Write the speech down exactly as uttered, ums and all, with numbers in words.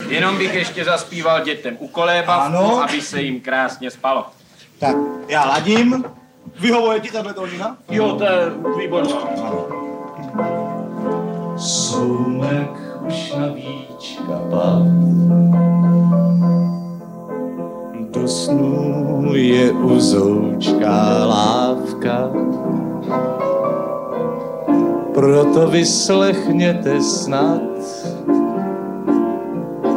Jenom bych ještě zaspíval dětem u kolébavku, Ano. aby se jim krásně spalo. Tak, já ladím. Vyhovuje ti tato tónina? Jo, to je výborné. Soumek už na víčka pad. Do snů je uzoučká lávka. Proto vyslechněte snad